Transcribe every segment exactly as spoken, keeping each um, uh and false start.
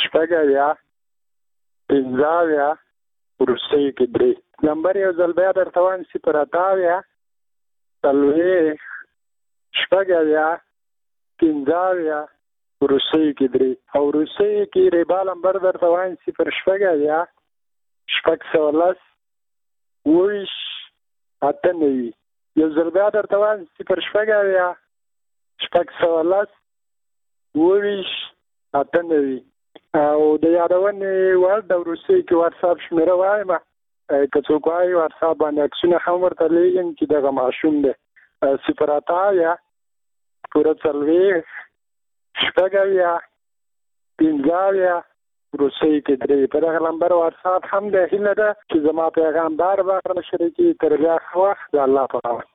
شپږ اویا پنځه اویا وروستیو کې درې. نمبر یو ځل بیا درته وایم صفر اته اویا څلوېښت شپږ اویا پنځه اویا وروستیو کې درې. او وروستیو کې ریبا نمبر درته وایم صفر شپږ اویا شپږ سوه لس اوویشت اته نوي. یو ځل بیا درته وایم صفر شپږ اویا شپږ سوه لس اوویشت اته نوي. او د یادونې وړ د وروستیو کې واتساپ شمېره وایم، که څوک وایي واتساپ باندې عکسونه هم ورته لیږم چې دغه ماشوم دی. صفر اته اویا پوره څلوېښت شپږ اویا پنځه اویا وروستیو کې درې. په دغه نمبر واتساپ هم دی. هیله ده چې زما پیغام بار بار شریکي. تر بیا ښه وخت. د الله په امان.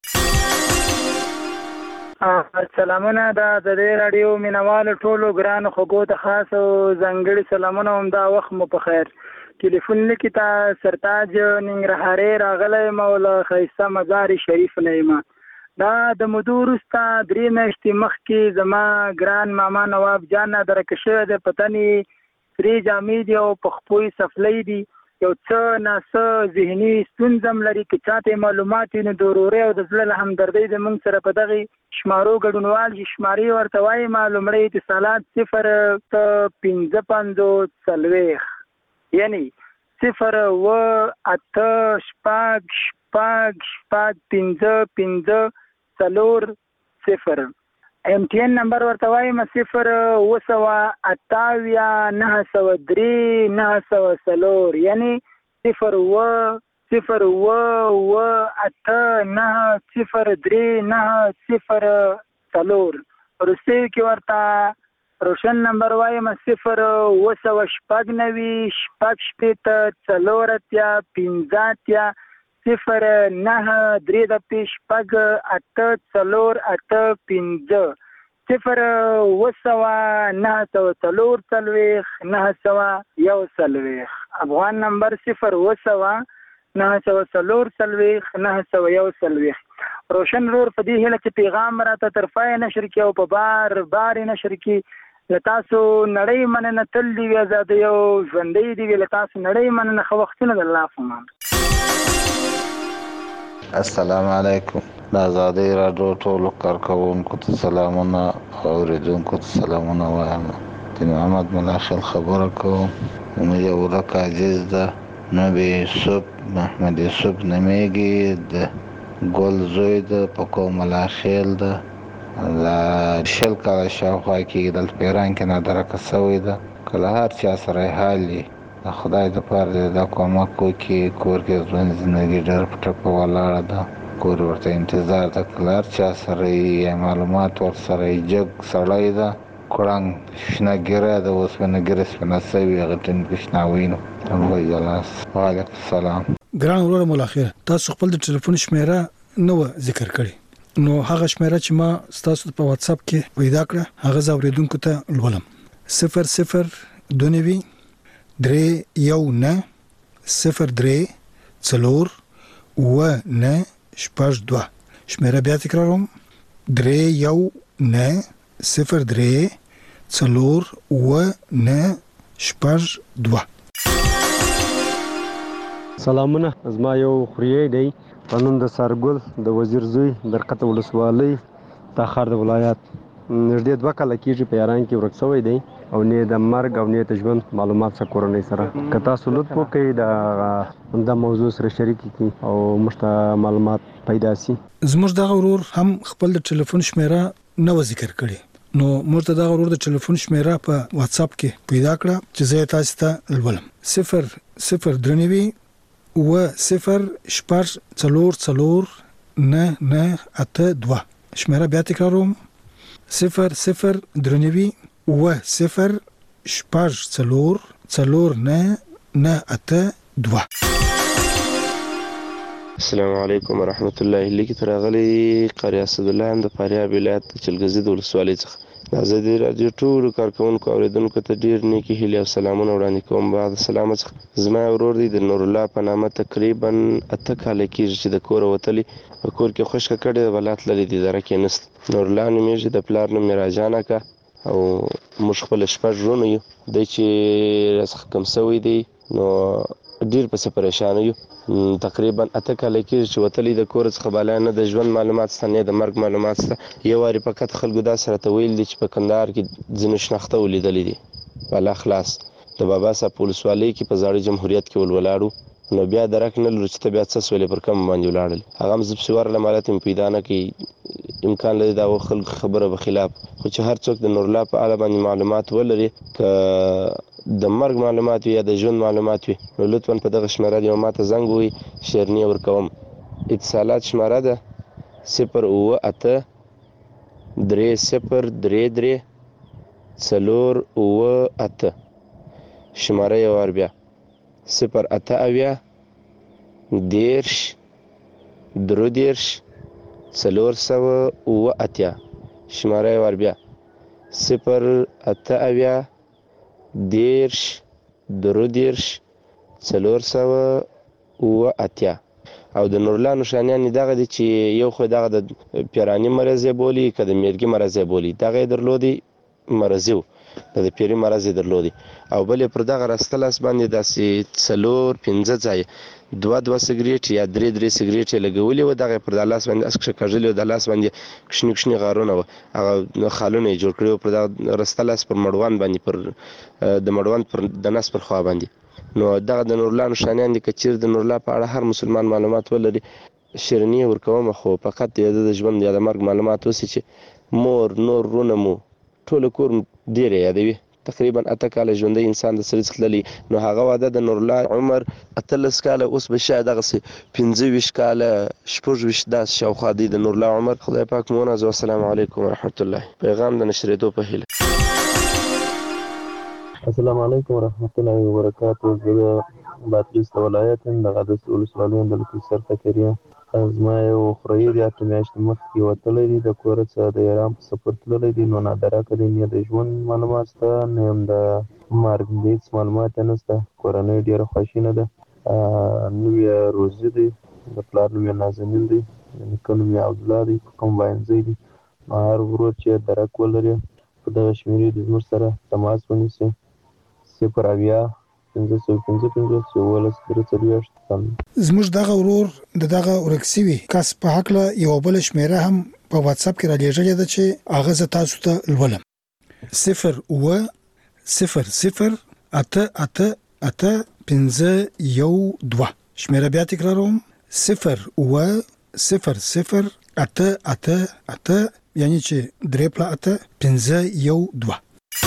سلامونه د دې راډیو مینوالو ټولو ګرانو خوږو ته خاص او ځانګړي سلامونه. همدا وخت مو په خیر. ټلیفون لیکي ته سرتاج ننګرهارۍ راغلی یم او له ښایسته مزار شریف نه یم. دا د مودو وروسته درې میاشتې مخکې زما ګران ماما نواب جان درکه شوی دی. په تن یې سرې جامې دي او په خپو یې سفلی دي. یو څه ناڅه ذهني ستونزه هم لري. که چاته معلومات وي نو د ورورۍ او د زړه له همدردۍ د موږ سره په دغې شمارو ګډونوال شي. شمارې ورته وایم لومړی اتصالات صفر پنځه پنځوس څلوېښت یعنی صفر اوه اته شپږ شپږ شپږ پنځه پنځه څلور صفر. ایم ټي این نمبر ورته وایم صفر اوه سوه اته اویا نهه سوه درې نهه سوه څلور یعنی صفر اوه صفر اوه اوه اته نهه صفر درې نهه صفر څلور. وروستیو کې ورته روشن نمبر وایم صفر اوه سوه شپږ نوي شپږ شپېته څلور اتیا پنځه اتیا صفر نهه درې دپې شپږ اته څلور اته پنځه صفر اوه سوه نهه سوه څلور څلوېښت نهه سوه یو څلوېښت. افغان نمبر صفر اوه سوه نهه سوه څلور څلوېښت نهه سوه یو څلوېښت. روشن رور په دې هیله چې پیغام راته طرفه یې نشر کړي او په بار بار یې نشر کړي. له تاسو نړۍ مننه. تل دې وي ازادۍ او ژوندۍ دې وي. له تاسو نړۍ مننه. ښه وختونه د الله په امان. السلام علیکم. د ازادۍ راډیو ټولو کارکوونکو ته سلامونه او اورېدونکو ته سلامونه وایم. د محمد ملاخل خبره کوم. نو یو ورک عزیز ده نبی یوسف محمد یوسف نمیږي. د ګل زوی ده په کوم ملاخل ده لا شل کاله شاوخوا کېږي. دلته په ایران کې نادرکه سوی ده. که له هر چا سره یې حال وي د خدای دپاره دې دا کومک وکړي. کور کې ژوند زندګي ډېر په ټپه ولاړه ده. کور ورته انتظار ده. که له هر چا سره یې معلومات ورسره یې جګ سړی ده. کړنګ شنه ګیره ده. اوسپنه ګیره سپنه سوي هغه ټینګ شناوي نو الله جلاس. وعلیکم السلام. ګران وروره ملاخر تاسو خپل د ټلیفون شمیره نو ذکر کړی نو هغه شمیره چې ما تاسو په واتس اپ کې پیدا کړه هغه زاوریدونکو ته لولم. صفر صفر دوه نوي درې یو نه صفر درې څلور اوه نه شپږ دوه. شمیره بیا تکراروم. درې یو نه صفر درې څلور اوه نه شپږ دوه. سلامونه. زما یو خوریی دی په نوم د سرګل د وزیر زوی درقته ولسوالۍ تاخار د ولایت. نږدې دوه کاله کېږي په ایران کې ورک شوی دی او نه د مرګ او نه د ژوند معلومات څخه کورنۍ سره که تاسو لطف وکړئ د د موضوع سره شریک کړئ او موږ ته معلومات پیدا شي. زموږ دغه ورور هم خپل د ټلیفون شمیره نو ذکر کړي نو موږ ته دغه ورور د ټلیفون شمیره په واتس اپ کې پیدا کړه چې زه تاسو ته لولم. صفر صفر درې نوي اوه صفر شپږ څلور څلور نه نه اته دوه. شمیره بیا تکراروم. صفر صفر درې نوي اوه صفر شپږ څلور څلور نه نه اته دوه. السلام علیکم ورحمت الله. لیکي تر غلي قاری اسدالله هم د فاریاب ولایت چلګزي د ولسوالۍ څخه د ازادي رادیو ټولو کارکوونکو اوریدونکو ته ډیر نیکی هیلې او سلامونه وړاندې کوم. بعد سلام څخه زما ورور دی د نور الله په نامه تقریبا اته کاله کېږي چې د کور وتلی په کور کې خوشکه کړې ولات لري د درکې نست. نور الله نومېږي د پلار نوم میراجان اکا او موږ خپل شپږ ورونه یو دی چې راڅخه کم سوی دی نو ډیر پسې پریشان یو تقریبا اته کاله کېږي چې وتلی د کور څخه بالا نه د ژوند معلومات شته نه د مرګ معلومات شته یو وارې فقط خلکو داسې راته ویل دي چې په کندهار کې ځینو شناخته ولیدلی دي بالا خلاص د بابا صاحب په ولسوالۍ کې په زاړه جمهوریت کې ول ولاړو نو بیا درک نه لرو چې ته بیا څه سولې پر کم باندې ولاړل هغه هم زه پسې ورغلم حالت مې پیدا نه کوي امکان لري دا خلکو خبره به خلاف خو چې هر څوک د نورالله په اړه باندې معلومات ولري که د مرګ معلومات وي یا د ژوند معلومات وي نو لطفا په دغه شمېره دې ماته زنګ ووهي شیرني ورکوم اتصالات شمېره ده صفر اووه اته درې صفر درې درې څلور اووه اته شمېره یو وار بیا صفر اته اویا دیرش درو دیرش څلور سوه اووه اتیا شمېره یې ور بیا صفر اته اویا دیرش درو دیرش څلور سوه اووه اتیا او د نورالله نښانیان یې دغه دي چې یو خو دغه د پیراني مرض یې بولي که د میرګي مرض یې بولي دغه یې درلودي مرضي و د پیري مرض یې درلودي او بل یې پر دغه راسته لاس باندې داسې څلور پنځه ځایه دوه دوه سګرېټ یا درې درې سګرېټ یې لګولي وو دغه یې پر دا لاس باندې اس کږلي وو د لاس باندې کشني کشني غارونه وو هغه خالونه یې جوړ کړي وو پر دغه راسته لاس پر مړوند باندې پر د مړوند پر د نس پر خوا باندې نو دغه د نورالله نښانیان دي که چیرې د نورالله په اړه هر مسلمان معلومات ولري شیرني یې ورکومه خو فقط د د ژوند یا د مرګ معلومات اوسي چې مور نور رونه مو ټول کور ډېر یې یادوي تقریبا اته کاله ژوندی انسان د سړي څخه تللی نو هغه واده د نورالله عمر اتلس کاله اوس به شاید دغسې پنځه ویشت کاله شپږ ویشت داسې شاوخوا دی د نورالله عمر خدای پاک مو ونازوي السلام علیکم ورحمت الله پیغام د نشرېدو په هیله السلام علیکم ورحمت الله وبرکاته زه د بادغیس د ولایت یم د قادس ولسوالۍ یم د لکي سر تکریه زما یو خوریی دی اته میاشتې مخکې وتلی دی د کوره څخه د ایران په سفر تللی دی نو نادراکه دی نه د ژوند معلومات شته نه هم د مرګ د هېڅ معلومات یې نشته کورنۍ ډېره خواشینه ده نوم یې روزي دی د پلار نوم یې نازنین دی د نیکه نوم یې عبدالله دی په کمباینځی دی نو هر ورور چې درک ولري په دغه شمېرې دې زموږ سره تماس ونیسي صفر اویا پنځه سوه پنځه پنځوس یولس درې څلوېښت زموږ دغه ورور د دغه ورک سوي کس په هکله یوه بله شمېره هم په واتساپ کې رالیږلې ده چې هغه زه تاسو ته لولم صفر اووه صفر صفر اته اته اته پنځه یو دوه شمېره بیا تکراروم صفر اووه صفر صفر اته اته اته یعنی چې درې پله اته پنځه یو دوه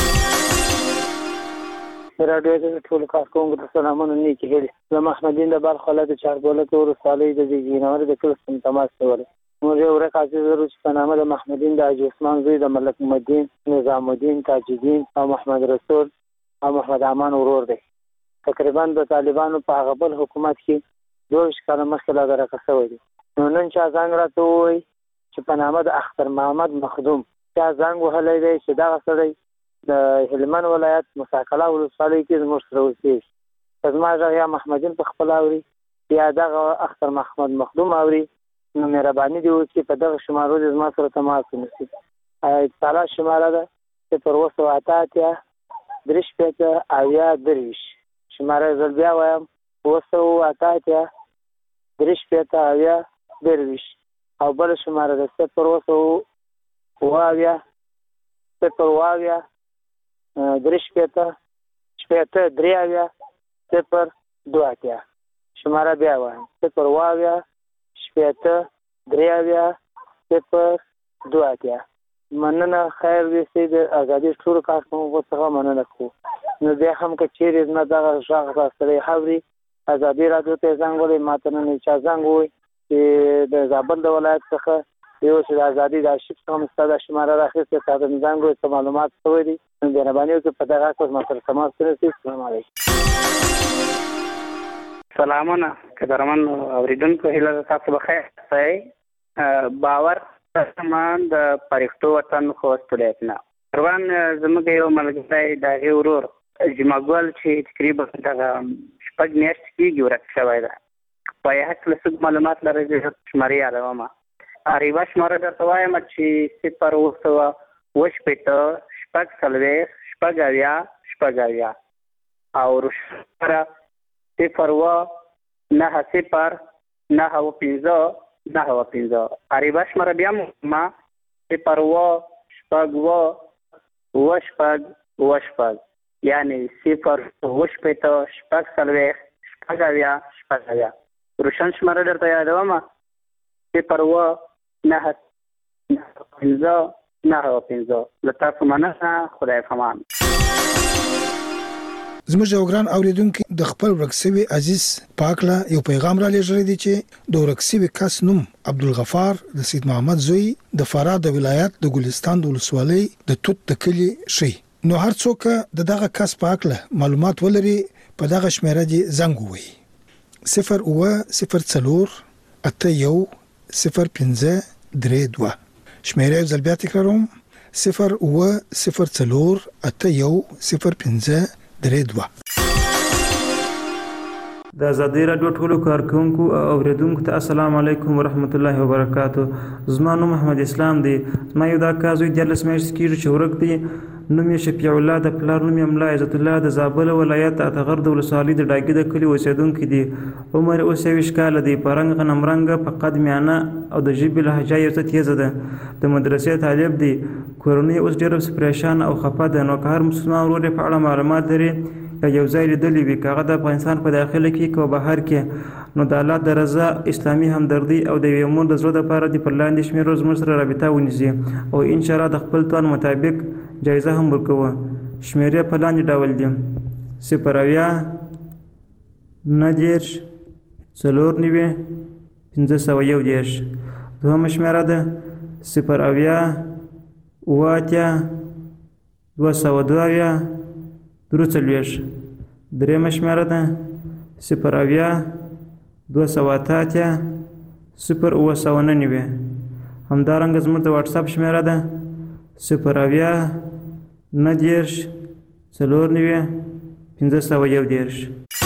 راډیو د ټول کارکونکو ته سلامونه نیکې هیلې زه محمدین د بلخ ولایت د چاربولک ولسوالۍ د زیږینور د کلي څخه تماس کولی موږ یو ورک عزیز لرو چې په نامه د محمدین د حاجي عثمان زوی د ملک محمدین نظام الدین تاج الدین او محمد رسول او محمد امان ورور دی تقریبا د طالبانو په هغه بل حکومت کې دوه ویشت کاله مخکې لا درکه شوی دی نو نن چا زنګ راته ووایي چې په نامه د اختر محمد مخدوم چا زنګ وهلی دی چې دغه سړی د هلمند ولایت مساکله ولسوالۍ کې زموږ سره اوسېږي که زما غږ یا محمدین په خپله اوري یا دغه اختر محمد مخدوم اوري نو مهرباني دې وکړي په دغه شمارو دې زما سره تماس ونیسي اتصالات شماره ده صفر اووه سوه اته اتیا درې شپېته اویا درویشت شماره یې زه بیا وایم اووه سوه اته اتیا درې شپېته اویا درویشت او بله شماره ده صفر اووه سوه اووه اویا صفر اووه اویا درې شپېته شپېته درې اویا صفر دوه اتیا شماره بیا وایم صفر اووه اویا شپېته درې اویا صفر دوه اتیا مننه خیر دې سي د ازادي ټولو کارکوونکو څخه مننه کوو نو بیا هم که چیرې زما دغه غږ راستلی اوري ازادي راډیو ته یې زنګ وهلی ما ته نن چا زنګ ووایي چې د زابل د ولایت څخه یو چې د ازادي د آرشیف څخه مو ستا دا شماره راخیستې تا ته مې زنګ ووایي څه معلومات شوی دي نو مهرباني وکړئ په دغه اساس ما سره تماس ونیسئ السلام علیکم سلامونه قدرمن اورېدونکو هیله ده تاسو به خیر اوسئ باور سامان د پرښتو وطن خوست ولایت نه روان زموږ یو ملګری د هغې ورور جمعه ګل چې تقریبا دغه شپږ میاشتې کېږي ورک شوی ده په یې هکله څه معلومات لرئ زه شمارې یادومه یوه شماره درته وایم چې صفر اووه سوه اووه شپېته شپږ څلوېښت شپږ اویا شپږ اویا او روشن صفر اووه نهه صفر نهه اووه پنځه نهه اووه پنځه عربه شمېره بیا ما صفر اووه شپږ اووه اووه شپږ اووه شپږ یعنې صفر اووه شپېته شپږ څلوېښت شپږ اویا شپږ اویا روشن شمېره درته یادوم صفر اووه نهه پنځه نهه اووه پنځه له تاسو مننه خدای پامان. زموږ یو ګران اوریدونکي د خپل ورک شوي عزیز پاکله یو پیغام را لېږلی دی چې د ورک شوي کس نوم عبدالغفار د سید محمد زوی د فراه د ولایت د ګلستان د ولسوالۍ د توت د کلي شي. نو هر څوک د دغه کس پاکله معلومات ولري په دغه شمیره دی زنګ ووهي صفر اووه صفر څلور اته یو صفر پنځه درې دوه. شمیره یو ځل بیا تکراروم صفر اووه صفر څلور اته یو صفر پنځه درې دوه. د ازادي راډیو ټولو کارکونکو او اوریدونکو ته السلام علیکم ورحمت الله وبرکاتو. زما نوم محمد اسلام دی. زما یو دا کار زوی دیارلس میاشتې کېږي چې ورک دی. نوم یې شفیع الله د پلار نوم یې ملا عزت الله د زابل ولایت اتغر د ولسوالۍ د ډاګي د کلي اوسېدونکی دی. عمر یې اوس یویشت کاله دی. په رنګ غنم رنګه په قد میانه او د ژبې لهجه یې څه تیزه ده. د مدرسې طالب دی. کورنۍ اوس ډېره پریشان او خفه ده. نو که هر مسلمان ورور یې په اړه معلومات لري یا یو ځای لیدلی وي که هغه د افغانستان په داخله کې که بهر کې نو د الله د رضا اسلامي همدردي او د یوې مور د زړه دپاره دې پر لاندې شمېرو زموږ سره رابطه ونیسي او انشاءالله د خپل توان مطابق جایزه هم ورکوو. شمېرې په لاندې ډول دي صفر اویا نهه دېرش څلور نوي پنځه سوه یو دېرش. دوهمه شمېره ده صفر اویا اووه اتیا دوه سوه دوه اویا درې څلوېښت. درېیمه شمېره ده صفر اویا دوه سوه اته اتیا صفر اووه سوه نهه نوي. همدارنګه زموږ د واټساپ شمېره ده صفر اویا نهه دېرش څلور نوي پنځه سوه یو دېرش.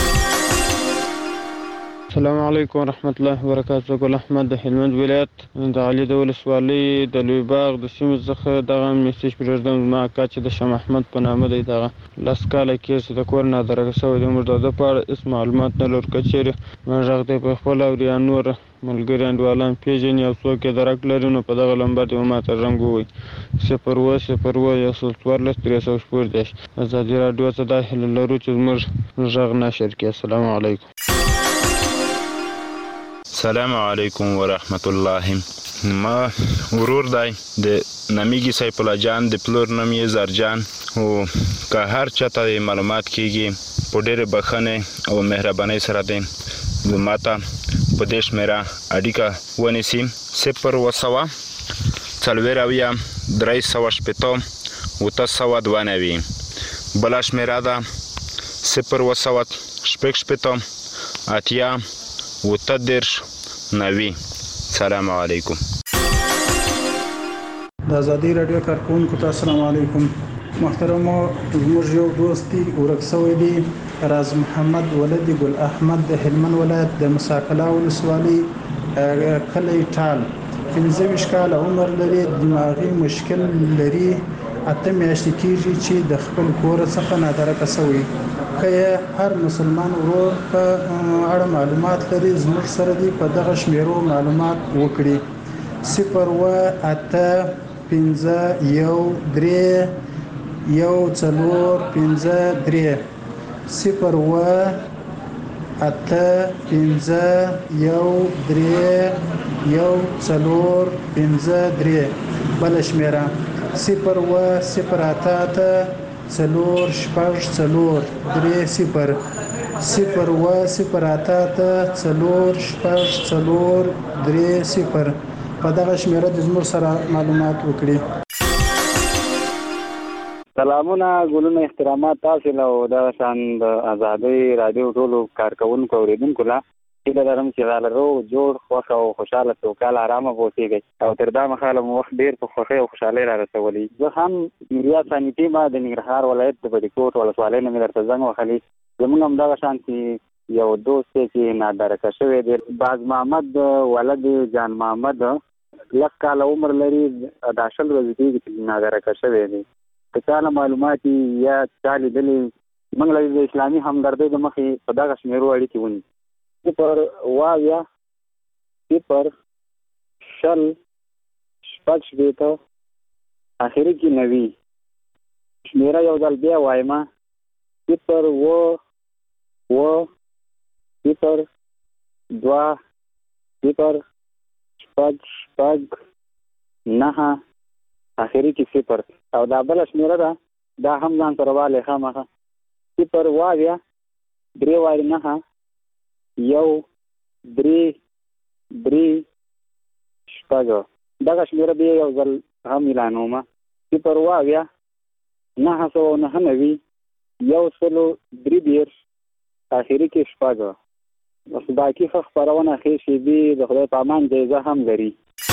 السلام علیکم ورحمت الله وبرکاتو. ګل احمد د هلمند ولایت د علي د ولسوالۍ د لوی باغ د سیمې څخه دغه میسج پرېږدم. زما اکا چې د شاه محمد په نامه دی دغه لس کاله کېږي چې د کور نه درګه شوی دی. موږ د ده په اړه هېڅ معلومات نه لرو. که چېرې ما غږ دی په خپله اوري یا نور ملګري انډیوالان پېژني او څوک یې درک لري نو په دغه نمبر دې ما ته زنګ ووایي صفر اووه صفر اووه یو سل څوارلس درې سوه شپږ دېرش. ازادي راډیو څخه دا هیله لرو چې زموږ غږ نشر کړي. السلام علیکم. السلام علیکم ورحمت الله. ما ورور دی د نامیږي سیف الله جان د پلور نوم یې زرجان او که هر چاته معلومات کیږي په ډېرې بښنې او مهربانۍ سره دی ما ته په دې شمېره اړیکه ونیسي صفر اووه سوه څلوېښت اویا درې سوه شپېته اوته سوه دوه نوي. بله شمېره ده صفر اووه سوه شپږ شپېته اتیا اوته دېرش نوي. سلام علیکم. د ازادي راډیو کارکونکو ته السلام علیکم. محترمو زموږ یو دوست دی ورک شوی دی راز محمد ولدي ګل احمد د هلمند ولایت د مساکلا ولسوالۍ کلی ټال. پنځه ویشت کاله عمر لري. دماغي مشکل لري. اته میاشتې کېږي چې د خپل کور څخه نادرکه شوی. که هر مسلمان ورور په اړه معلومات لري زموږ سره دی په دغه شمیرو معلومات وکړي صفر اووه اته پنځه یو درې یو څلور پنځه درې صفر اووه اته پنځه یو درې یو څلور پنځه درې. بله شمیره صفر اووه صفر اته اته څلور شپږ څلور درې صفر صفر اووه صفر اته اته څلور شپږ څلور درې صفر. په دغه شمیره د زموږ سره معلومات وکړي. سلامونه ګلونه احترامات تاسو له او دغه شان د ازادۍ راډیو ټولو کارکوونکو اوریدونکو له هیله لرم چې رالرو جوړ خوښ او خوشحاله سوکاله ارامه اوسېږئ او تر دا مهاله مو وخت ډېر په خوښۍ او خوشحالۍ را رسولی. زه هم نوریا ثاني ټیمه د ننګرهار ولایت د بډیکوټ ولسوالۍ نه مې درته زنګ وهلی. زموږ هم دغه شانتې یو دوست دی چې نادرکه شوی دی باز محمد ولد جان محمد لس کاله عمر لري. دا شل ورځې کېږي چې نادرکه شوی دی که چا له معلومات یا چا لیدلې موږ له د اسلامي همدردۍ د مخې په دغه شمېرو اړیکې ونیو. صفر اوه اویا صفر شل شپږ شپېته اخري کې نوي. شمېره یو ځل بیا وایم صفر اوه اوه صفر دوه صفر شپږ شپږ نهه اخري کې صفر. او دا بله شمېره ده دا هم ځان سره والی خامخا صفر اوه اویا درې وارې نهه یو درې درې شپږ. دغه شمېره بیا یو ځل هم اعلانومه صفر اوه اویا نهه سوه نهه نوي یو سلو درې دېرش اخري کې شپږ. بس باقي ښه خپرونه ښې شېبې د خدای په امان جایزه هم لري.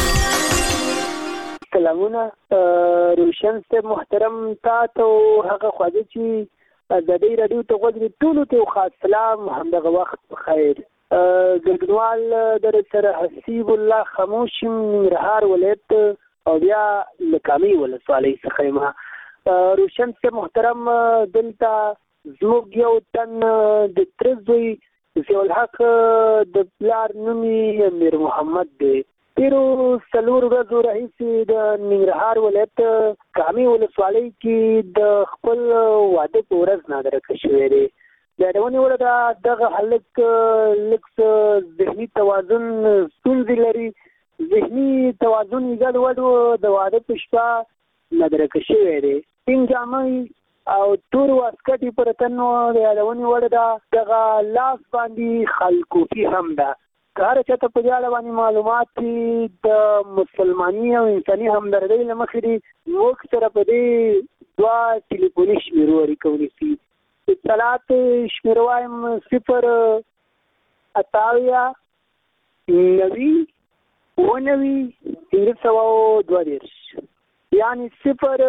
سلامونه روشن صاحب محترم، تا ته هغه خواږه چې د دې راډیو ته غوږ دي ټولو ته خاص سلام، همدغه وخت بخیر. ګډونوال در سره حسیب الله خاموش ننګرهار ولایت او بیا له کامې ولسوالۍ څخه یم. روشن صاحب محترم، دلته زموږ یو تن د تره زوی ضیاءالحق د پلار نوم یې امیر محمد دی. تېرو څلورو ورځو راهیسې د ننګرهار ولایت کامې ولسوالۍ کې د خپل واده په ورځ نادرکه شوی دی. د یادونې وړ ده دغه هلک لږ څه ذهني توازن ستونزې لري. ذهني توازن یې ګډوډ و. د واده په شپه نادرکه شوی دی. سپین جامې او تور واسکټ یې پر تن و. د یادونې وړ ده دغه لاس باندې خلکوفي هم ده. که هر چاته په دې اړه باندې معلومات دي د مسلماني او انساني همدردۍ له مخې دي موږ سره په دې دوه ټلیفوني شمېرو اړیکه ونیسي. اتصالات شمېره وایم صفر اته اویا نوي اوه نوي پنځه سوه دوه دېرش یعنې صفر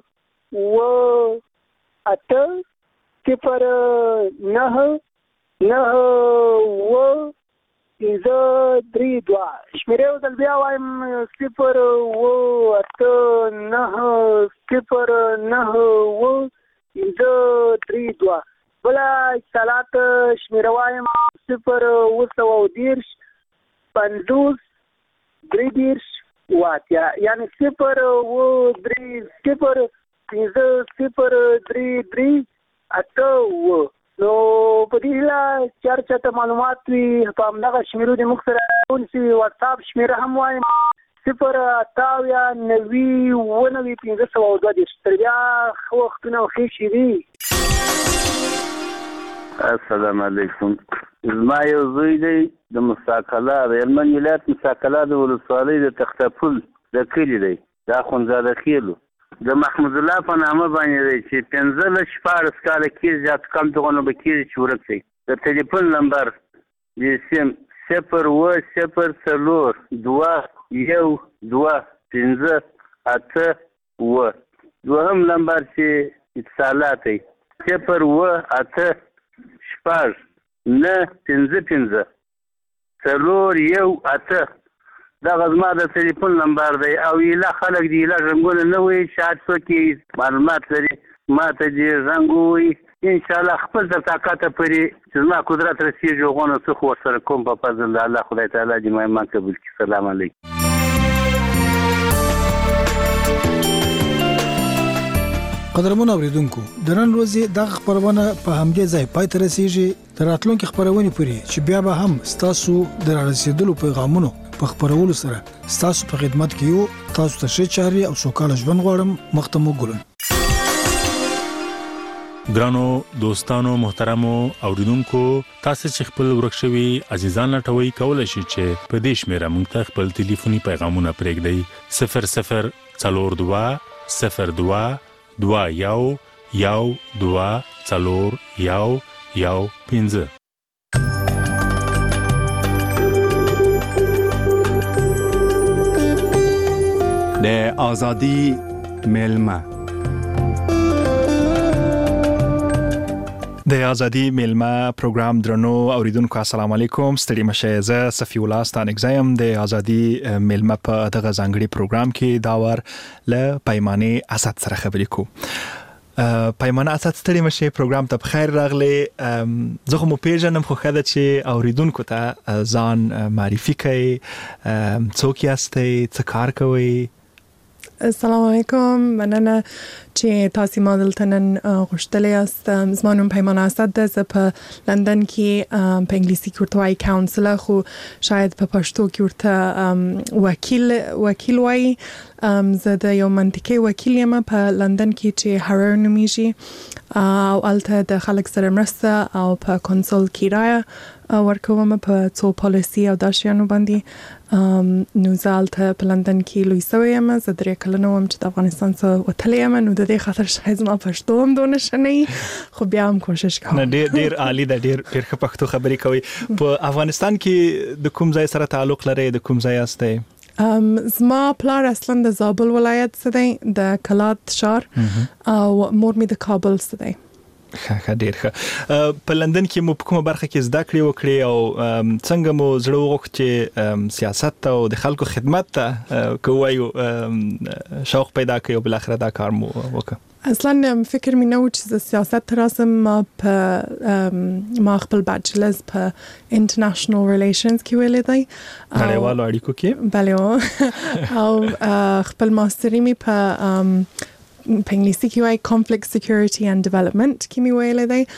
اوه اته صفر نهه نهه اوه پنځه درې دوه. شمېرې یو ځل بیا وایم صفر اوه اته نهه صفر نهه اوه پنځه درې دوه. بله اتصالات شمېره وایم صفر اوه سوه دېرش پنځوس درې دېرش اوه اتیا یعنې صفر اوه درې صفر پنځه صفر درې درې اته اوه. نو په دې هیله چې هر چاته معلومات وي په همدغه شمېرو دې موږ سره ونیسي. واتساپ شمېره هم وایم صفر اته اویا نوي اوه نوي پنځه سوه دوه دېرش. تر بیا ښه وختونه او ښې شېبې. السلام علیکم. زما یو زوی دی د مساکلا د هلمند ولایت مساکلا د ولسوالۍ د تخته پل د کلي دی د اخندزاده خیلو د محمود الله په نامه باندې دی چې پنځلس شپاړس کاله کېږي زیات کم دغونه به کېږي چې ورک دی. د ټلیفون نمبر د سیم صفر اوه صفر څلور دوه یو دوه پنځه اته اوه. دوهم نمبر چې اتصالات دی صفر اوه اته شپږ نه پنځه پنځه څلور یو اته. دغه زما د ټلیفون نمبر دی. او ایله خلک د ایله رنګونه نه وایي چې هر څوک یې معلومات لري ما ته دې رنګ ووایي. انشاءالله خپل تر طاقته پورې چې زما قدرت رسېږي هغونه څه خو ورسره کوم په فضل د الله خدای تعالی دې ما ایمان قبول کړي. سلام علیکم. قدرمن اوریدونکو د نن ورځې دغه خبرونه په همدې ځای پای ته رسیږي. تر راتلونکي خبرونې پورې چې بیا به هم ستاسو د رارسېدلو پیغامونو په خبرولو سره ستاسو په خدمت کې یو. تاسو ته ښه چارې او سوکاله ژوند غواړم. مخ ته مو ګلون. ګرانو دوستانو محترمو اوریدونکو، تاسو چې خپل ورک شوي عزیزان لټوي کولای شئ چې په دې شمیره موږ ته خپل ټلیفوني پیغامونه پرېږدئ. صفر صفر څلور دوه صفر دوه دوه یو یو دوه څلور یو یو پنځه. د آزادی میلمه د ازادي میلمه پروګرام درنو اوریدونکو السلام علیکم ستړي مشه زه صفی الله ستانګزایم د ازادي میلمه په دغه ځانګړي پروګرام کې داور ل پیمانه اسد سره خبرې کو پیمانه اسد ستړي مشه پروګرام ته بخیر راغلی زه مو پیژنم خو خاله چې اوریدونکو ته ځان معرفي کوي څوک یاستئ څه کار کوئ السلام علیکم مننه چې تاسو ما دلته نن غوښتلې است زما نوم پیمانه اسد ده زه په لندن کې په انګلیسي کې ورته وایي کاونسلر خو شاید په پښتو کې ورته وکیل وکیل وایي زه د یو منطقي وکیل یم په لندن کې چې هارو نومیږي او الته د خلک سره مرسته او په کنسول کرایه ورکوم په څو پالیسي او داشیانو باندې نو زه الته په لندن کې لوی سوی یم زه درې کلونه وم چې د افغانستان څخه وتلې یم نو د دې خاطر شاید ما پښتو هم دونه شنئ خو بیا هم کوشش کوم نه ډیر ډیر عالی ده ډیر ډیر ښه پښتو خبرې کوي په افغانستان کې د کوم ځای سره تعلق لري د کوم ځای یاستئ ام زما پلار اصلا د زابل ولایت څخه دی د کلات شهر او مور می د کابل څخه دی ښه ډیر ښه په لندن کې مو په کومه برخه کې زده کړې وکړې او څنګه مو زړه وغوښت چې سیاست او د خلکو خدمت ته کوی شوق پیدا کړ او بل اخر دا کار مو وکړ اصلا فکر می نو چې د سیاست راسم ما په ما خپل بچلرز په انټرنیشنل ریلیشنز کې ویلې دی نړیوالو اړیکو کې بله او خپل ماستری می په په انګلیسي کې وایي conflict security and development کې می ویلې دی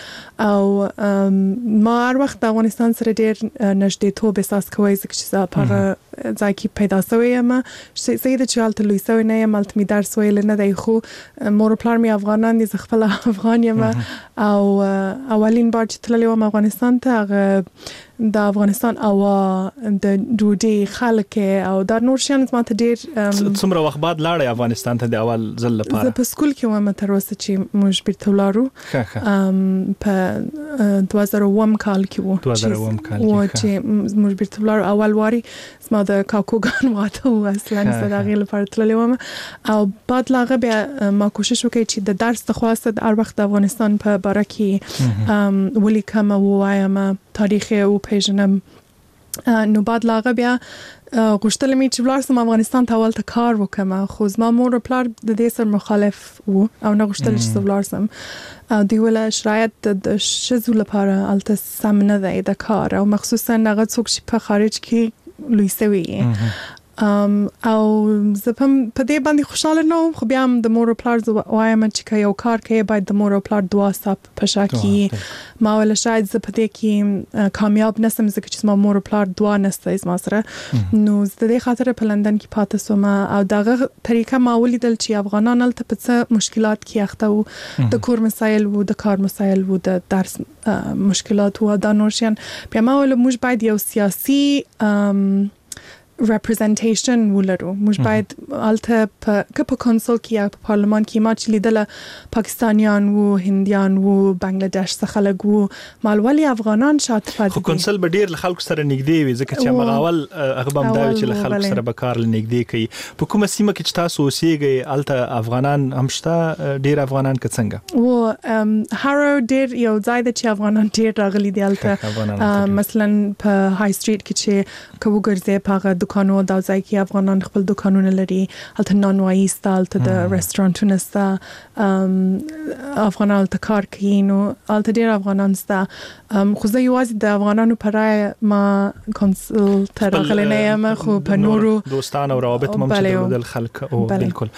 او ما هر وخت د افغانستان سره ډېر نږدې توب احساس کوي ځکه چې زه په هغه ځای کې پیدا شوې یم زه د چې هلته لوی شوې نه یم هلته مې درس ویلی نه دی خو مور او پلار مې افغانان دي زه خپله افغان یم او اولین بار چې تللی وم افغانستان ته هغه د افغانستان او د ډوډۍ خلک او دا نور شیان زما ته ډېر څومره وخت بعد لاړې افغانستان ته د اول ځل لپاره زه په سکول کې وم تر اوسه چې موږ بیرته ولاړو په دوه زره اووم کال کې وو دوه زره اووم کال کې چې موږ بیرته ولاړو اول واري زما د کاکوګان واده و اصلا زه د هغې لپاره تللی وم او بعد له هغه بیا ما کوشش وکړی چې د درس د خواسته هر وخت د افغانستان په باره کې ولیکم او ووایم تاریخ یې وپېژنم نو بعد له هغه بیا غوښتل مې چې ولاړ سم افغانستان ته اول ته کار وکړم خو زما مور او پلار د دې سره مخالف وو او نه غوښتل چې زه ولاړ سم دوی ویل شرایط د ښځو لپاره هلته سم نه دی د کار او مخصوصا هغه څوک چې په خارج کې لوی سوي ام او زه په دې باندې خوشاله نه وم خو بیا هم د مور او پلار زه وایم چې که یو کار کوي باید د مور او پلار دعا ستا په شا کړي ما ویل شاید زه په دې کې کامیاب نسم ځکه چې زما مور او پلار دعا نسته زما سره نو زه د دې خاطر په لندن کې پاتې سوم او دغه طریقه ما ولیدل چې افغانان هلته په څه مشکلات کې اخته وو د کور مسایل وو د کار مسایل وو د درس مشکلات وو دا نور شیان بیا ما ویل موږ باید یو سیاسي representation ولرو موږ باید الته په په کنسول کې یا په پارلمان کې ما چې لیدله پاکستانیان وو هندیان وو بنگلاديش څخه خلک وو مالولي افغانان شاته پاتې خو کنسول به ډیر له خلکو سره نږدې وي ځکه چې هغه اول هغه بم دا چې له خلکو سره به کار نږدې کوي په کومه سیمه کې چې تاسو اوسېږئ الته افغانان هم شته ډیر افغانان که څنګه و هارو ډیر یو ځای دی چې افغانان ډیر راغلي دي الته مثلا په های سټریټ کې چې کوو ګرځي په دکانو دا ځای کې افغانان خپل دکانونه لري هلته نانوایي سته هلته د رستورانټونه سته افغانان هلته کار کوي نو هلته ډېر افغانان سته خو زه یوازې د افغانانو په رایه ما کنسل ته راغلی نه یم خو په نورو دوستان او روابط هم چې درلودل خلک او بالکل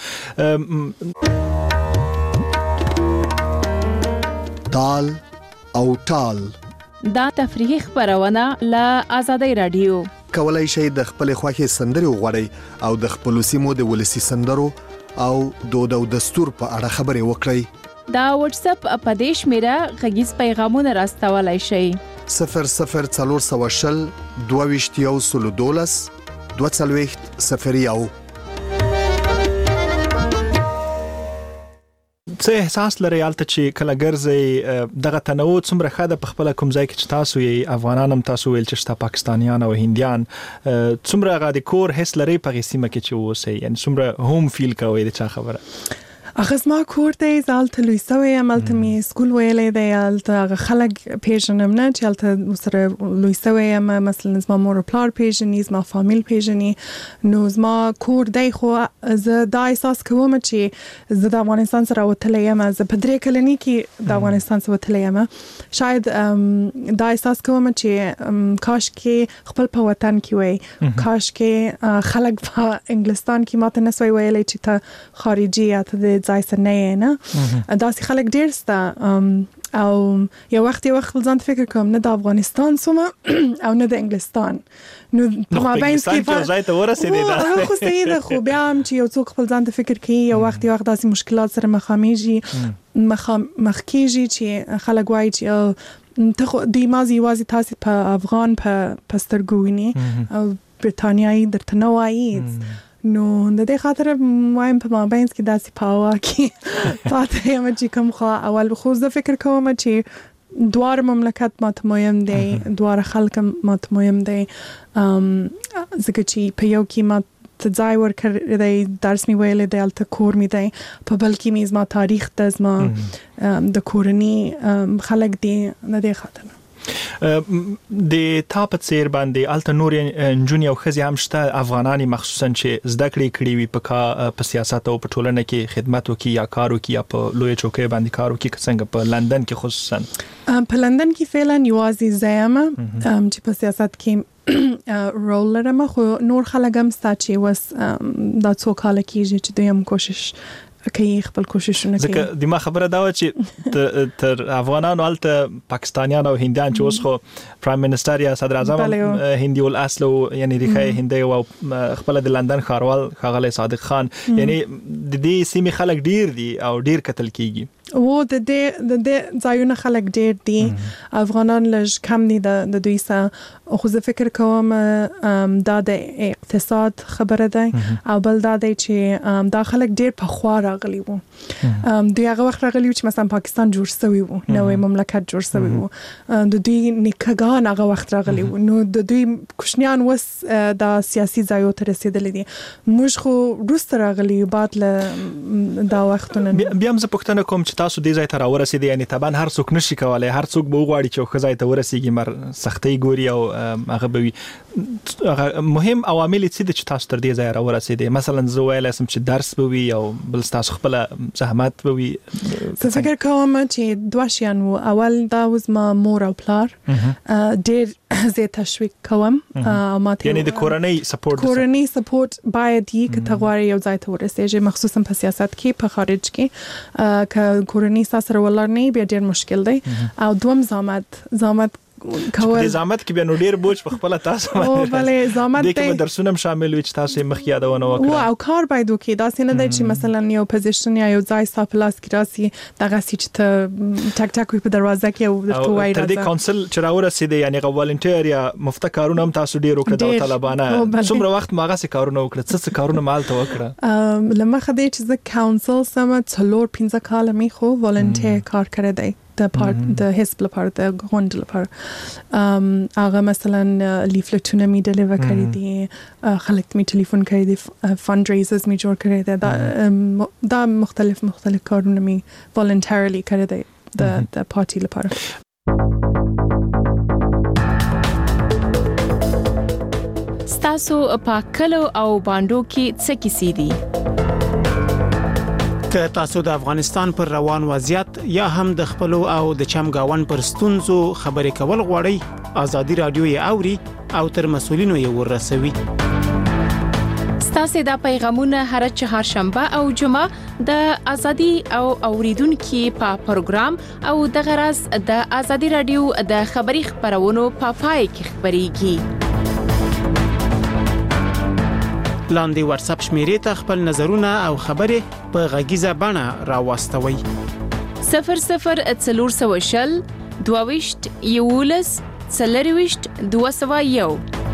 تال او ټال دا تفریحي خبرونه له آزادۍ رادیو کولای شئ د خپل خوښي سندري وغوړئ او د خپل سیمو د ولسی سندرو او دود او دستور په اړه خبرې وکړئ دا واتس اپ په دې شمیره غږیز پیغامونه راستولای شئ صفر صفر څلور سوه شل دوه ویشت یو سل دولس دوه څلوېښت صفر یو څه احساس لري الته چې کله ګرځي دغه تنوع څومره ښه ده په خپل کوم ځای کې چې تاسو یې افغانان هم تاسو ویل چې شته پاکستانیان او هندیان څومره هغه د کور حس لري په سیمه کې چې اوسئ یعنی څومره هوم فیل کوئ د چا خبره هغه زما کور دی زالته لوی سوی عملته می سکول ویلې دی الته هغه خلک پیژنم نه چې الته سره لوی سوی ام مثلا زما مور پلار پیژني زما فامیل پیژني نو زما کور دی خو زه دا احساس کوم چې زه د افغانستان سره وتلې یم زه په درې کلنی کې د افغانستان سره وتلې یم شاید دا احساس کوم چې کاش کې خپل په وطن کې وای کاش کې خلک په انګلستان کې ماته نسوي ویلې چې ته خارجي یا ته ځای سره نه نه داسې خلک ډېر سته او یو وخت یو وخت ځان فکر کوم نه د افغانستان سوم او نه د انګلستان نو په مابین کې ځای ته ورسېدې دا خو صحیح ده خو بیا هم چې یو څوک خپل ځان ته فکر کوي یو وخت یو وخت داسې مشکلات سره مخامېږي مخ کېږي چې خلک وایي چې ته خو د مازی وازی تاسو په افغان په پسترګو ویني او برتانیایی درته نه وایي نو د دې خاطر وایم په مابین کې داسې پاوا کې پاتې یم چې کوم خو اول خو زه فکر کوم چې دوار مملکت ماته مهم دی دوار خلک ماته مهم دی ځکه چې په یو کې ما ته ځای ورکړی دی درس مې ویلی دی هلته کور مې دی په بل کې مې زما تاریخ ده زما د کورني خلک دي د دې خاطر د تا په څیر باندې الته نور نجونې او ښځې هم شته افغانانې مخصوصا چې زده کړې کړې وي په په سیاست او په ټولنه کې خدمت وکړي یا کار وکړي یا په لویه چوکۍ باندې کار وکړي که څنګه په لندن کې خصوصا په لندن کې فعلا یوازې زه یم چې په سیاست کې رول لرم خو نور خلک هم ستا چې اوس دا څو کاله کېږي چې دوی هم کوشش کوي خپل کوششونه کوي ځکه د ما خبره دا و چې تر افغانانو الته پاکستانیان او هندیان چې اوس خو پرایم منسٹر یا صدر اعظم هندي الاصل او یعنی ریخه هندي او خپل د لندن ښاروال ښاغلی صادق خان یعنی د دې سیمې خلک ډیر دي او ډیر قتل کیږي و د دې د دې ځایونه خلک ډیر دي افغانان لږ کم دي د دوی سره خو زه فکر کوم دا د اقتصاد خبره ده او بل دا دی چې دا خلک ډیر په خوا راغلي وو دوی هغه وخت راغلي چې مثلا پاکستان جوړ شوی وو نوې مملکت جوړ شوی وو د دوی نیکګان هغه وخت راغلي وو نو د دوی کوشنیان وس د سیاسي ځایو ته رسیدلي دي موږ خو وروسته راغلي بعد له دا وختونه بیا هم زه پوښتنه کوم چې تاسو دې ځای ته راورسېدئ یعنې طبعا هر څوک نشي کولی هر څوک به وغواړي چې ښه ځای ته ورسېږي مر سختۍ ګوري او هغه به وي مهم عوامل څه دي چې تاسو تر دې ځایه راورسېدئ مثلا زه ویلی سم چې درس به وي او بل ستاسو خپله زحمت به وي زه فکر کوم چې دوه شیان وو اول دا و زما مور او پلار ډېر زه تشویق کوم یعنی د کورنۍ سپورټ کورنۍ سپورټ باید یې که ته غواړې یو ځای ته ورسېږې مخصوصا په سیاست کې په خارج کې که کورنۍ ستا سره ولاړ نه بیا ډېر مشکل دی او دوم زحمت زحمت کول د زحمت کې بیا نو ډیر بوج په خپل تاسو باندې او بلې زحمت دی کې درسونه شامل وي چې تاسو مخ یادونه وکړه او کار باید وکړي دا څنګه دی چې مثلا یو پوزیشن یا یو ځای ستا په لاس کې راسي دغه چې ته ټک ټک په دروازه کې او درته وایي تر دې کونسل چې راورسېدې یعنی غوالنټیر یا مفته کارونه هم تاسو ډیر وکړه د طالبانه څومره وخت ماغه سي کارونه وکړه څه څه کارونه مال ته وکړه لمه خدای چې ز کونسل سم څلور پنځه کال می خو والنټیر کار کړی دی د پارت د حزب لپاره د غونډ لپاره هغه مثلا لیفلټونه می ډیلیور کړی دي خلک می ټلیفون کړی دي فند ریزرز می جوړ کړی دي دا دا مختلف مختلف کارونه می والنټریلی کړی دي د د پارټي لپاره ستاسو په کلو او باندو کې څه کیسې دي که تاسو د افغانستان پر روان وضعیت یا هم د خپل او د چمګاون پر ستونزو خبرې کول غواړئ ازادي رادیو یې اوري او تر مسولینو یې ورسوي ستاسو د پیغامونه هر چهارشنبه او جمعه د ازادي او اوریدونکو په پروګرام او د غرض د ازادي رادیو د خبري خبرونو په پای کې خبريږي لاندې واتس اپ شمیرې ته خپل نظرونه او خبرې په غږیزه بڼه راوستوي صفر صفر څلور سوه شل دوه ویشت یولس څلور ویشت دوه سوه یو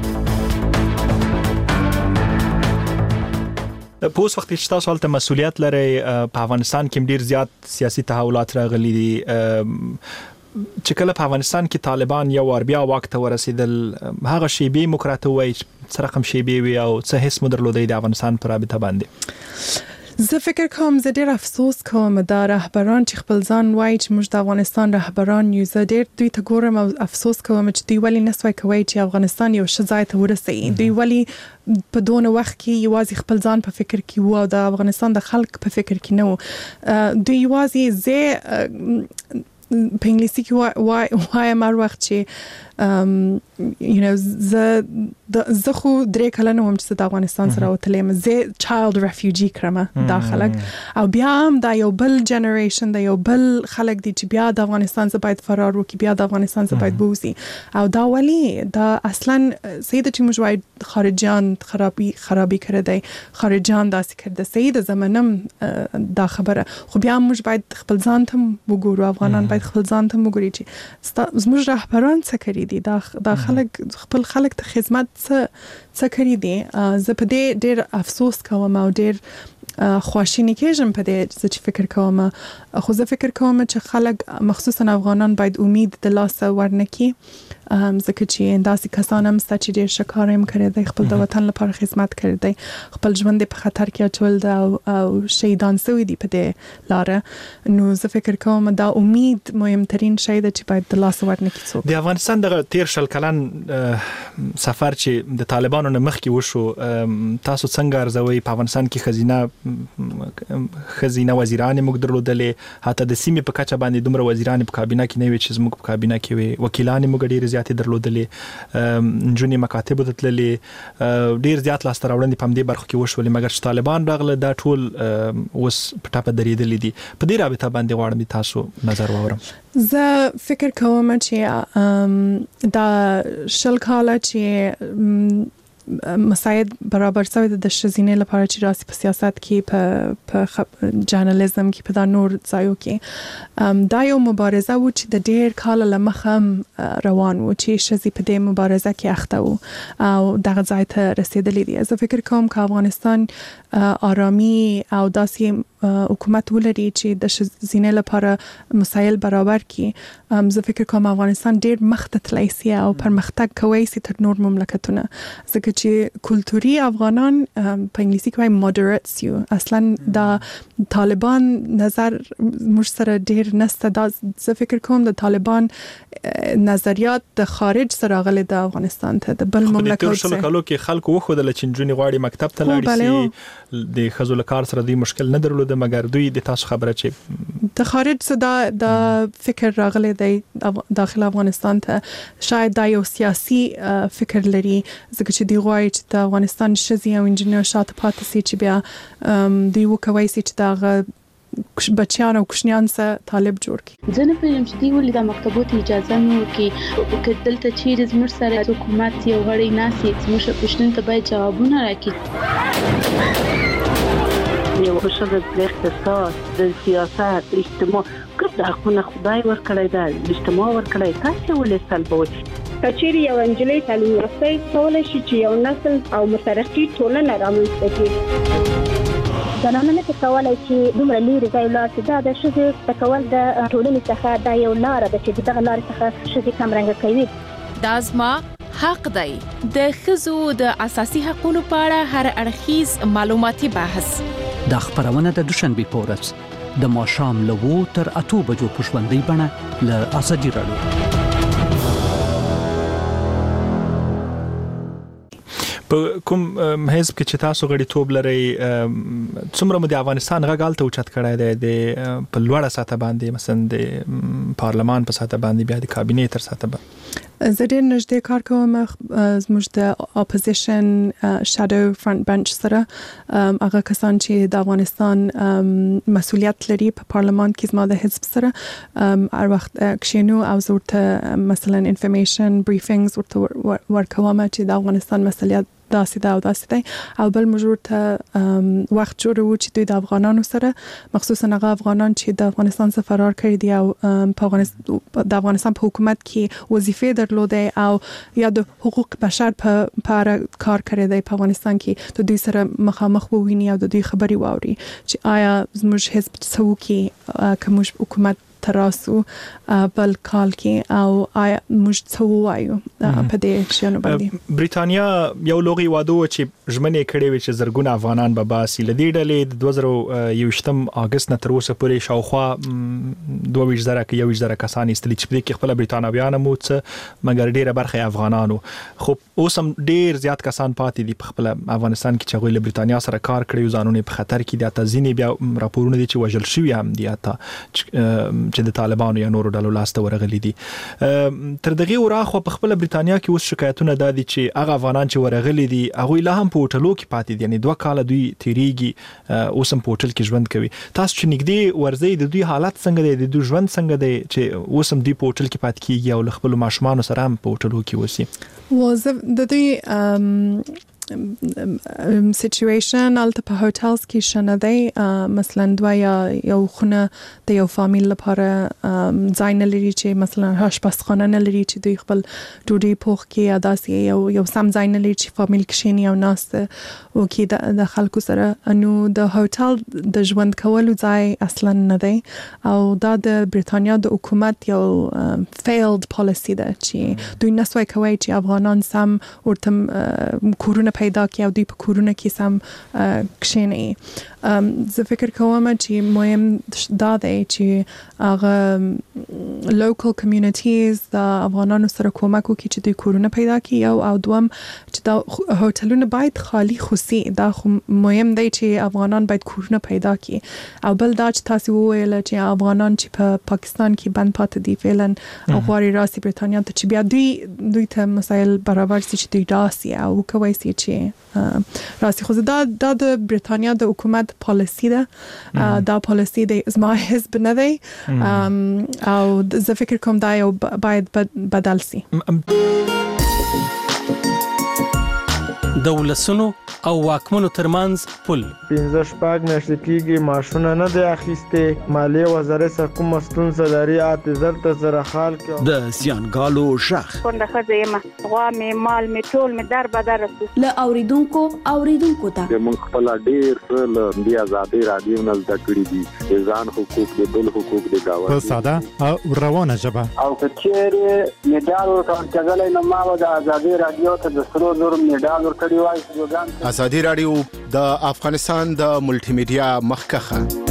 په اوس وخت کې تاسو هلته مسؤلیت لرئ په افغانستان کې ډیر زیات سیاسي تحولات راغلي دي چې کله په افغانستان کې طالبان یو ور بیا واک ته ورسېدل هغه شیبې مکراته وای څه رقم شیبې وي او څه هیڅ مدرلودي د افغانستان پر رابطه باندې زه فکر کوم زه ډیر افسوس کوم دا رهبران چې خپل ځان وایي چې موږ د افغانستان رهبران یو، زه ډیر دوی ته ګورم او افسوس کوم چې دوی ولې نسوي کوي چې افغانستان یو ښه ځای ته ورسوي. دوی ولې په دونه وخت کې یوازې خپل ځان په فکر کې وو او د افغانستان د خلک په فکر کې نه وو. دوی یوازې زه په انګلیسي کې وای وای مر وخت چې you know زه زه خو درې کلنه وم چې د افغانستان سره وتلم، زه child refugee کړم دا خلک، او بیا هم دا یو بل جنریشن د یو بل خلک دي چې بیا د افغانستان څخه باید فرار وکړي، بیا د افغانستان څخه باید بوزي. او دا ولی دا اصلا سید چې موږ وای خارجيان خرابي خرابي کړی دی، خارجيان داسې کړی، سید زمانم دا خبره، خو بیا موږ باید خپل ځان ته وګورو، افغانان باید خپل ځان ته وګوري چې زموږ رهبران څه کوي دي، دا دا خلک خپل خلک ته خدمت څه څه کوي دي. زه په دې ډېر افسوس کوم او ډېر خواشینی کېږم په دې چې فکر کوم. خو زه فکر کوم چې خلک مخصوصا افغانان باید امید د لاسه ورنکړي، ځکه چې داسې کسان هم ستا چې ډېر ښه کار هم کړی دی، خپل د وطن لپاره خدمت کړی دی، خپل ژوند په خطر کې اچول دی او شهیدان سوي دي په دې لاره. نو زه فکر کوم دا امید مهمترین شی ده چې باید د لاسه ورنکړي څوک. د افغانستان دغه تیر شل کلن سفر چې د طالبانو نه مخکې وشو، تاسو څنګه ارزوي په افغانستان کې خزینه خزینه وزیران موږ درلودلې، حتی د سیمې په کچه باندې دومره وزیران په کابینه کې نه وي چې زموږ په کابینه کې وي، وکیلان موږ ډېر زیات درلودلې، نجونې مکاتب ته تللې، ډېر زیات لاسته راوړنې په همدې برخو کې وشولې، مګر چې طالبان راغله دا ټول اوس په ټاپه درېدلي دي. په دې رابطه باندې غواړم تاسو نظر واورم. زه فکر کوم چې دا شل کاله چې مساعد برابر شوی د ښځینې لپاره چې راسي په سیاست کې، په په جرنالیزم کې، په دا نور ځایو کې، دا یو مبارزه و چې د ډېر کال له مخه روان و چې ښځې په دې مبارزه کې اخته وو او دغه ځای ته رسېدلې دي. زه فکر کوم که افغانستان آرامي او داسې حکومت ولري چې د ښځینې لپاره مسایل برابر کړي، زه فکر کوم افغانستان ډېر مخته تللی سي او پرمختګ کوی سي تر نور مملکتونه، ځکه چې کلتوري افغانان په انګلیسي کې وایي moderates یو. اصلا دا طالبان نظر موږ سره ډېر نسته. دا زه فکر کوم د طالبان نظریات د خارج سره راغلي د افغانستان ته، د بل مملکت څخه. شل کالو کې خلکو وښودل چې نجونې غواړي مکتب ته لاړ شي، د ښځو له کار سره دوی مشکل نه درلود، مګر دوی د تاسو خبره چې د خارج څخه دا د فکر راغلی دی داخل افغانستان ته، شاید دا یو سیاسي فکر لري، ځکه چې دوی غواړي چې د افغانستان ښځې او انجینر شاته پاتې سي، چې بیا دوی وکولی سي چې دغه بچیان او کوچنیان سره طالب جوړ کړي. زه نه پوهېږم چې دوی ولې دا مکتبو ته اجازه نه ورکوي، که دلته چیرې زموږ سره حکومت یو غړی ناست وي، زموږ پوښتنو ته باید جوابونه راکړي. یو ښځه د اقتصاد، د سیاست، اجتماع ګرد حقونه خدای ورکړی ده، اجتماع ورکړی، تاسې ولې سلبوئ؟ کچېرې یو نجلۍ تعلیم یافته کولی شي چې یو نسل او مترقي ټولنه رامنځته کړي. زنانه نه کولی چې دومره لرې ځای ولاړ شي. دا د ښځې زده کول د ټولنې څخه دا یو لاره ده چې دغه لارې څخه ښځې کمرنګه کوي. دا زما حق دی. د ښځو د اساسي حقوقو په اړه هر اړخیز معلوماتي بحث دا خبرونه د دوشنبه په ورځ د ماښام له اوو تر اته بجو په ژوندۍ بڼه له ازادي راډیو. په کوم حزب کې چې تاسو غړیتوب لرئ، څومره مو د افغانستان غږ هلته اوچت کړی دی، د په لوړه سطح باندې، مثلا د پارلمان په سطح باندې، بیا د کابینې تر سطح باندې؟ زه ډېر نږدې کار کوم زموږ د اپوزیشن شادو فرنٹ بنچ سره، هغه کسان چې د افغانستان مسؤلیت لري په پارلمان کې زما د حزب سره هر وخت کښېنو او زه ورته مثلا انفارمیشن بریفینګز ورته ورکوم چې د افغانستان مسؤلیت داسې ده او داسې دی، او بل موږ ورته وخت جوړوو چې دوی د افغانانو سره، مخصوصا هغه افغانان چې د افغانستان څخه فرار کړي دي او په افغانستان د افغانستان په حکومت کې وظیفې درلودې او یا د حقوق بشر په اړه کار کړی دی په افغانستان کې، د دوی سره مخامخ وویني او د دوی خبرې واوري چې آیا زموږ حزب څه وکړي که موږ حکومت تراسو بل کال کې او موږ څه وایو په دې شنو باندې. بریټانیا یو لوغي واده چې ژمنې کړې وي چې زرګونه افغانان به باسي لدی ډلې د دوه زره یوویشتم اگست نه تر اوسه پورې شاوخوا دوه ویشت زره کې یو ویشت زره کسان استلی چې په دې کې خپل بریټانویان مو څه مګر ډیره برخه افغانانو خو اوس هم ډیر زیات کسان پاتې دي په خپل افغانستان کې چې غوښله بریټانیا سره کار کړی ځانونه په خطر کې دي. تاسو ځینې بیا راپورونه دي چې وژل شوی هم دي تا چې د طالبانو یا نورو ډلو لاسته ورغلي دي. تر دغه وراخه په خپل بریټانیا کې اوس شکایتونه دادي چې هغه افغانان چې ورغلي دي هغه لا هم په هوټلو کې پاتې دي، یعنی دوه کال دوی تیریږي اوس هم په هوټل کې ژوند کوي. تاسو چې نګدي ورځي د دوی حالت څنګه دي، د دوی ژوند څنګه دی چې اوس هم دوی په هوټل کې پاتې کیږي او خپل ماشومان سره هم په هوټلو کې وسی؟ وظف د دوی سیچویشن الته په هوټلز کې شنه دی، مثلا دوه یا یو خونه د یو فامیل لپاره ځای نه لري چې مثلا آشپزخانه نه لري چې دوی خپل ډوډۍ پوخ کړي یا داسې یو یو سم ځای نه لري چې فامیل کښېني او ناسته وکړي د خلکو سره. نو د هوټل د ژوند کولو ځای اصلا نه دی او دا د بریټانیا د حکومت یو فیلډ پالیسی ده چې دوی نسوي کوي چې افغانان سم ورته کورونه پیدا کړي او دوی په کورونه کې سم کښېني. زه فکر کوم چې مهم دا دی چې هغه لوکل کمیونټیز د افغانانو سره کومک وکړي چې دوی کورونه پیدا کړي او او دوم چې دا هوټلونه باید خالی خوسي. دا خو مهم دی چې افغانان باید کورونه پیدا کړي او بل دا چې تاسو وویل چې افغانان چې په پا پاکستان کې بند پاتې دي فعلا او غواړي راسي بریټانیا ته چې بیا دوی دوی ته مسایل برابر شي چې دوی راسي او کوي چې راسي. خو دا دا د بریټانیا د حکومت پالیسی ده، دا پالیسی د زما حزب نه دی او زه فکر کوم دا یو باید بدل سي. د ولسونو او واکمنو ترمنځ پل پنځه شپږ میاشتې کېږي معاشونه نه دی اخیستې، مالیې وزارت سره کومه ستونزه لري اته زر ته زره حال کړو. د زیانګالو ژغ کونډه ښځه یم، غوا مې مال مې ټول مې در بدر رسو له اوریدونکو اوریدونکو ته موږ خپل ډیر څه له دې آزادۍ رادیو نه زده کړي دي، د ځان حقوق د بل حقوق د گاونډي په ساده او روانه ژبه او که چیرې میډال ورکول کېدلی نو ما به د آزادۍ رادیو ته د سرو زرو میډال ورکړی وای. ازادي رادیو د افغانستان د ملټي میډیا مخکخه.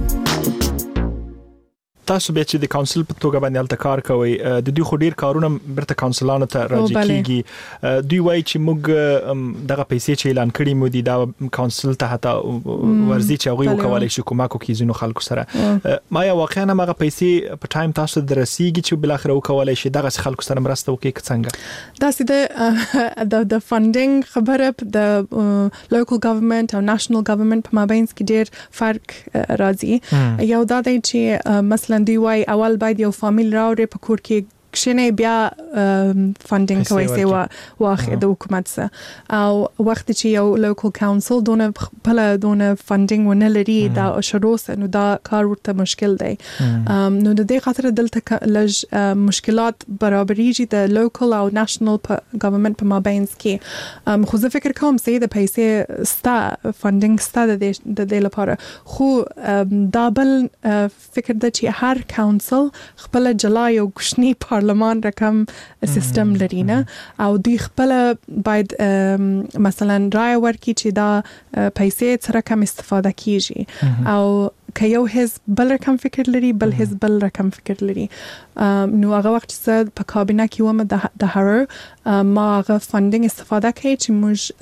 تاسو به چې د کونسل په توګه باندې الته کار کوي، د دوی خو ډیر کارونه برته کونسلانو ته راځي کیږي. دوی وایي چې موږ دغه پیسې چې اعلان کړي مو دي دا کونسل ته حتی ورزي چې هغه وکولای شي کومک وکړي ځینو خلکو سره. ما یا واقعا هغه پیسې په ټایم تاسو درسیږي چې بل اخر وکولای شي دغه خلکو سره مرسته وکړي څنګه؟ دا سیده د د فاندینګ خبره د لوکل ګورنمنت او نېشنل ګورنمنت په مابین کې ډیر فرق راځي. یو دا دی چې مثلا دی وای اول باید یو فامیل راوړي په کور کې کښینه بیا فاندینګ کوي سي واخه د حکومت سره او وخت چې یو لوکل کونسل دونه بل دونه فاندینګ ونه لري دا شروع نو دا کار ورته مشکل دی. نو د دې خاطر دلته لږ مشکلات برابرېږي د لوکل او نېشنل ګورنمنت په مابین کې. خو زه فکر کوم چې د پیسې ستا فاندینګ ستا د دې لپاره خو دا بل فکر د چې هر کونسل خپل جلا یو کوچنی پارلمان رقم سیستم لري نه او دوی خپل باید مثلا رای ورکړي چې دا پیسې څه رقم استفاده کیږي او که یو حزب بل رقم فکر لري بل حزب بل رقم فکر لري. نو هغه وخت چې په کابینه کې ومه د هر ما هغه فاندینګ استفاده کوي چې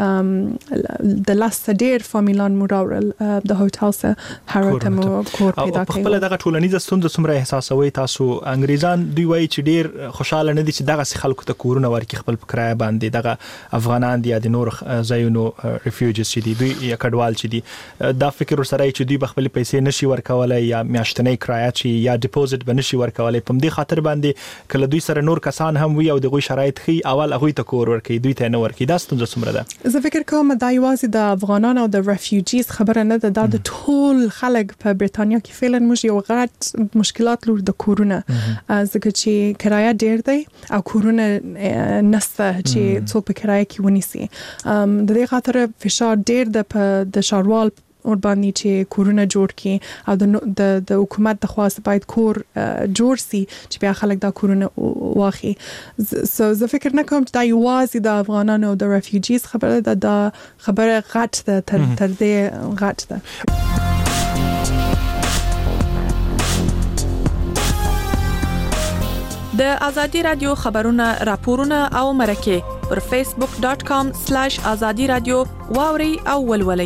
موږ د لاس ډیر فامیلان مو راوړل د هوټل سره هر ته مو کور پیدا کړو. خپل دغه ټولنیزه ستونزه څومره احساسوي تاسو؟ انګریزان دوی وایي چې ډیر خوشاله نه دي چې دغه خلکو ته کورونه ورکړي خپل په کرایه باندې، دغه افغانان دي یا د نور ځایونو ریفیوجیز چې دي دوی یا کډوال چې دي دا فکر سره چې دوی خپل پیسې نشي ورکولای یا میاشتنۍ کرایه چې یا ډیپوزټ بنشي ورکولای. په دې خاطر باندې کله دوی سره نور کسان هم وي او دغه شرایط خي اول هغه ته کور ورکړي دوی ته نه ورکړي. دا ستونزه څومره ده؟ زه فکر کوم دا یوازې د افغانانو او د ریفیوجیز خبره نه ده، دا د ټول خلک په بریټانیا کې فعلا موږ یو غټ مشکلات لور د کورونه ځکه چې کرایه ډیر دی او کورونه نسته چې څوک په کرایه کې ونیسي. د دې خاطر فشار ډیر د د شاروال ور باندې چې کورونه جوړ کړي او د د حکومت د خواست باید کور جوړ سي چې بیا خلک دا کورونه واخی. سو زه فکر نه کوم چې دا یوازې د افغانانو او د ریفیوجیز خبره ده، دا خبره غټ ده تر تر دې غټ ده. د ازادي رادیو خبرونه راپورونه او مرکه پر فیسبوک ډاٹ کام سلیش ازادي رادیو واوري او ولولئ.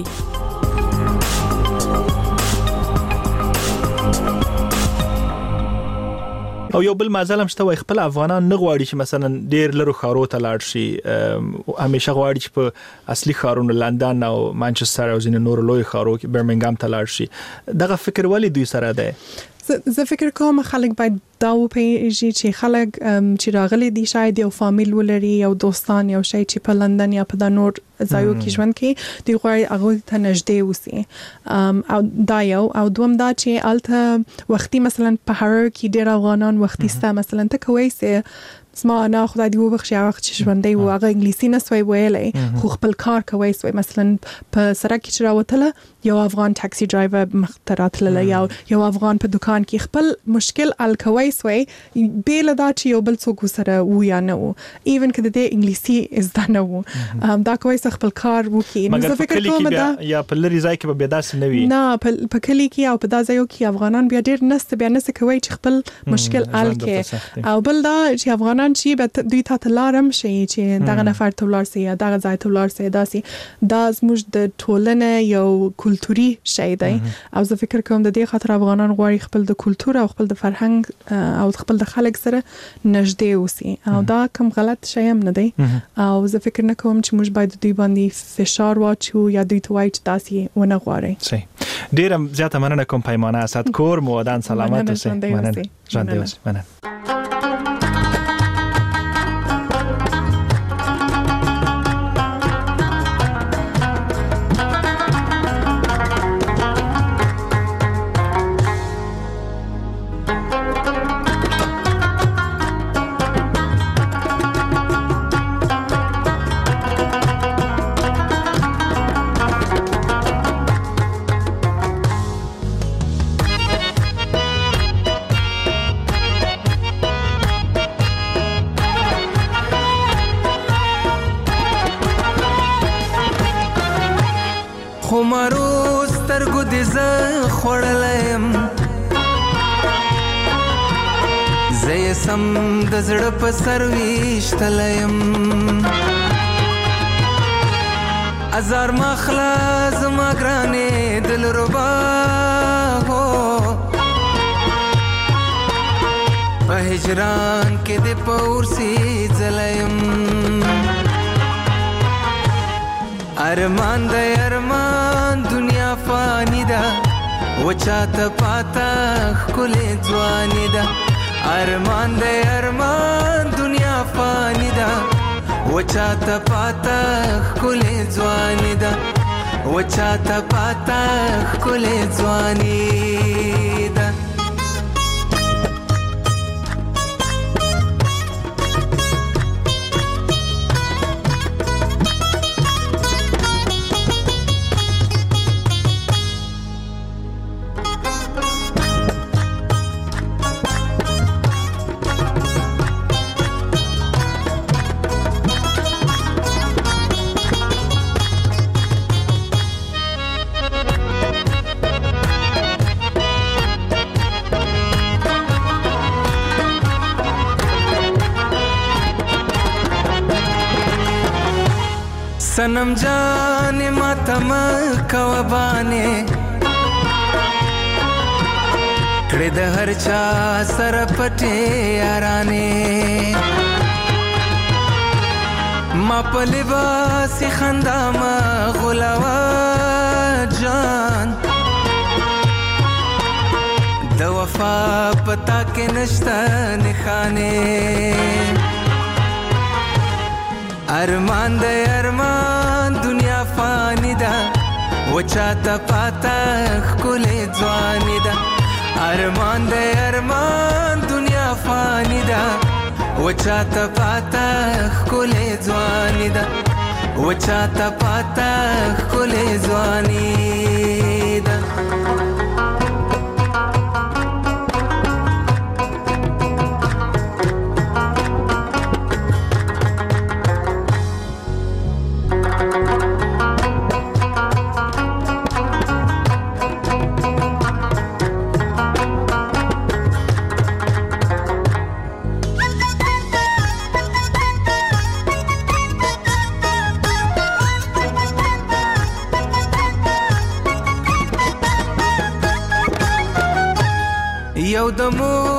او یو بل مازلم شته وای خپل افغانان نه غواړي چې مثلا ډیر لرو خارو ته لاړ شي، همیشه غواړي چې په اصلي خارونو لندن او مانچستر او ځینې نور لوی خارو کې برمنګام ته لاړ شي. دغه فکر ولی دوی سره ده؟ زه فکر کوم خلک باید دا وپیژني چې خلک چې راغلي دي شاید یو فامیل ولري، یو دوستان، یو شي چې په لندن یا په د نور ځایو کې ژوند کوي، دوی غواړي هغه ته نږدې اوسي. او دا یو او دوم دا چې الته وختي مثلا په هر کې ډیر افغانان وختي ستا مثلا ته کوي سه اسما انا خدای دی وبخښي هغه چې ژوندې و هغه انګلیسي نه سوی ویلې خو خپل کار کوي سوی مثلا په سړک کې راوتله یو افغان ټاکسي ډرایور مختراتله یا یو افغان په دکان کې خپل مشکل ال کوي سوی بیل دا چې یو بل څوک سره و یا نه و ایون کده د انګلیسي از دا نه و دا کوي خپل کار وکي. نو زه فکر کوم دا یا په لری ځای کې به بیا داسې نه وي، نه په کلی کې او په دا ځایو کې افغانان بیا ډیر نست بیا نس کوي چې خپل مشکل ال کې. او بل دا چې افغانان چې به دوی ته لارم شي چې دغه نفر ته ولر سي یا دغه ځای ته ولر سي داسي دا زموږ د ټولنې یو کلتوري شی دی. او زه فکر کوم د دې خاطر افغانان غواړي خپل د کلتور او خپل د فرهنګ او خپل د خلک سره نږدې اوسي او دا کوم غلط شی هم نه دی. او زه فکر نه کوم چې موږ باید دوی باندې فشار واچو یا دوی ته وایي چې داسي ونه غواړي. صحیح. ډیر زیاته مننه کوم پیمانه اسد کور مو ودان سلامت اوسئ. مننه. ژوندۍ اوسئ. مننه. سم د زړه په سر ویشتلم ازار مخلا زما ګرانې دل ربا هو په هجران کې د پورسي ځلم ارمان د ارمان دنیا فانی ده وچاته پاتا خلې ځواني ده ارمان د ارمان دنیا فانی ده وچاته پاتا خلې ځواني ده وچاته پاتا خلې ځواني ده सनम जाने मातम कवबाने कड़े द हर चा सर पटे याराने मा पलिबासी खंदा मा गुलावा जान द वफा पता के नश्ता निखाने ارمان د ارمان دنیا فانی ده وچاته پاتا خلې ځواني ده ارمان د ارمان دنیا فانی ده وچاته پاتا خلې ځواني ده وچا ته پاتا خلې ځواني ده یو د مور